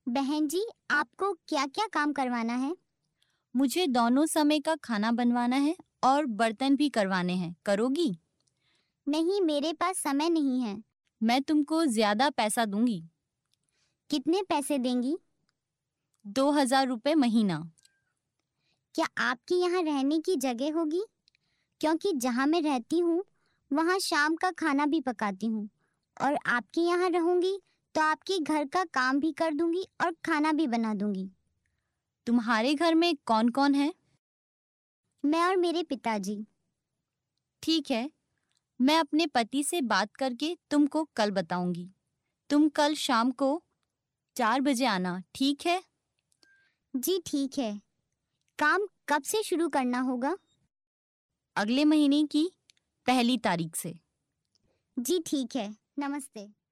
बहन जी, आपको क्या-क्या काम करवाना है? मुझे दोनों समय का खाना बनवाना है और बर्तन भी करवाने हैं। करोगी? नहीं, मेरे पास समय नहीं है। मैं तुमको ज़्यादा पैसा दूंगी। कितने पैसे देंगी? 2,000 रुपये महीना। क्या आपके यहाँ रहने की जगह होगी? क्योंकि जहाँ मैं रहती हूँ, वहाँ शाम का खाना भी पकाती हूँ और आपके यहाँ रहूंगी तो आपके घर का काम भी कर दूंगी और खाना भी बना दूंगी। तुम्हारे घर में कौन कौन है? मैं और मेरे पिताजी। ठीक है, मैं अपने पति से बात करके तुमको कल बताऊंगी। तुम कल शाम को 4 बजे आना, ठीक है? जी ठीक है। काम कब से शुरू करना होगा? अगले महीने की 1 तारीख से। जी ठीक है। नमस्ते।